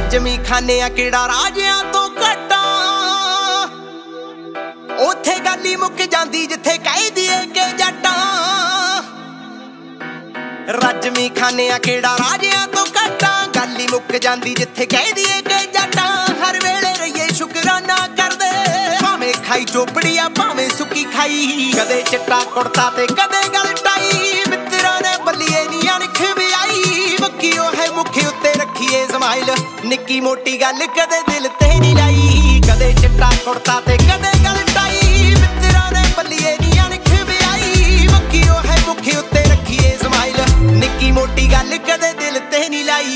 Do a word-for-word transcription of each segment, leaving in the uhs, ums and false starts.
ਰੱਜਵੀਂ ਖਾਨੇ आ किड़ा राजियां तो घटा ओथे गल ही मुक जांदी जिथे कह दिए के जट्टा ਰੱਜਵੀਂ खाने आ किड़ा राजियां तो घटा गल ही मुक जांदी जिथे कह दिए के जट्टा हर वेले रहिए शुकराना करदे भावें खाई चोपड़ी आ भावें सुकी खाई कदे चिट्टा कुड़ता ते कदे गल टाई मित्तरां ने बल्लीए नी अणख विआई वक्कीओ है मुखे उत्ते रखीए समाइल निक्की मोटी गल कदे दिल ते नी लाई कदे चिट्टा कुड़ता ते कदे गल टाई मित्तरां ने बल्लीए नी अणख विआई वक्कीओ है मुखे उत्ते रखीए समाइल निक्की मोटी गल कदे दिल ते नी लाई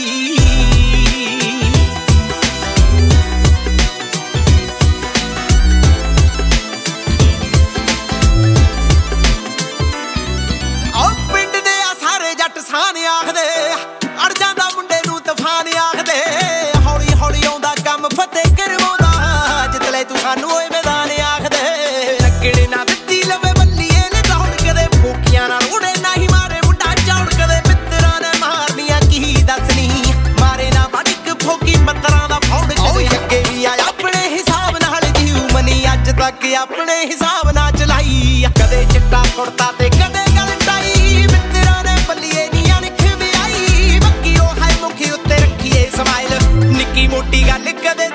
साने आखदे अड़ जांदा मुंडे नूं तूफान आखदे हौली हौली आउंदा कम फतेह करवाउंदा जितले तू सानू ओए मैदान आखदे रगड़े ना दित्ती लवे बल्लीए ने दौड़ कदे फूकियां नाल उड़े नहीं मारे मुंडा चौड़ कदे मित्तरां ने मारनियां की दसनी मारे ना बड़क फूकी मत्तरां दा फौड़ कदे अगे भी आया अपने हिसाब नाल जीव मनी अज तक अपने हिसाब नाल चलाई कदे चिट्टा कुड़ता ते कदे गल टाई मित्तरां ने बल्लीए निक्की मोटी गल कदे